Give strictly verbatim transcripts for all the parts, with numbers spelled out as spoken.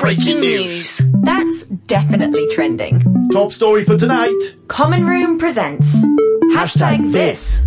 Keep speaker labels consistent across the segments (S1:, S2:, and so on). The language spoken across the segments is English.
S1: Breaking news.
S2: That's definitely trending.
S1: Top story for tonight.
S2: Common Room presents Hashtag This.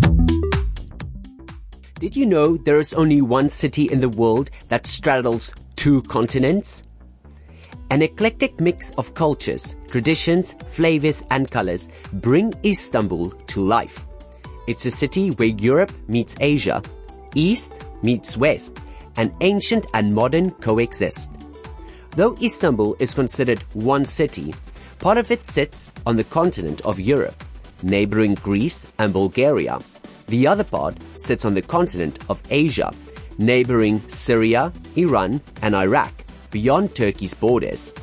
S3: Did you know there is only one city in the world that straddles two continents? An eclectic mix of cultures, traditions, flavors and colors bring Istanbul to life. It's a city where Europe meets Asia, East meets West, and ancient and modern coexist. Though Istanbul is considered one city, part of it sits on the continent of Europe, neighboring Greece and Bulgaria. The other part sits on the continent of Asia, neighboring Syria, Iran, and Iraq, beyond Turkey's borders.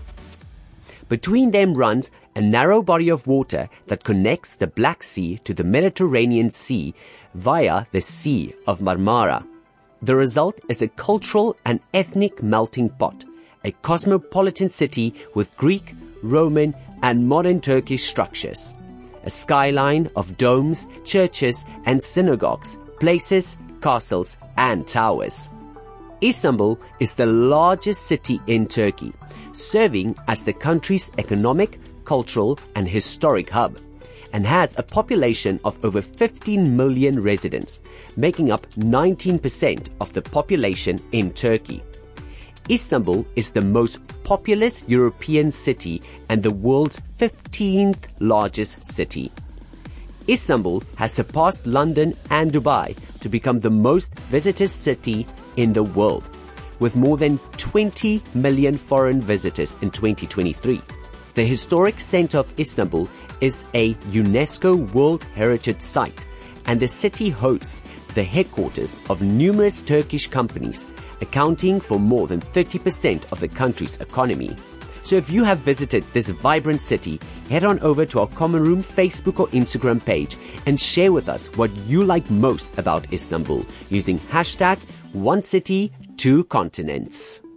S3: Between them runs a narrow body of water that connects the Black Sea to the Mediterranean Sea via the Sea of Marmara. The result is a cultural and ethnic melting pot, a cosmopolitan city with Greek, Roman, and modern Turkish structures. A skyline of domes, churches, and synagogues, places, castles, and towers. Istanbul is the largest city in Turkey, serving as the country's economic, cultural, and historic hub, and has a population of over fifteen million residents, making up nineteen percent of the population in Turkey. Istanbul is the most populous European city and the world's fifteenth largest city. Istanbul has surpassed London and Dubai to become the most visited city in the world, with more than twenty million foreign visitors in twenty twenty-three. The historic center of Istanbul is a UNESCO World Heritage Site, and the city hosts the headquarters of numerous Turkish companies, accounting for more than thirty percent of the country's economy. So if you have visited this vibrant city, head on over to our Common Room Facebook or Instagram page and share with us what you like most about Istanbul using hashtag one city, two continents.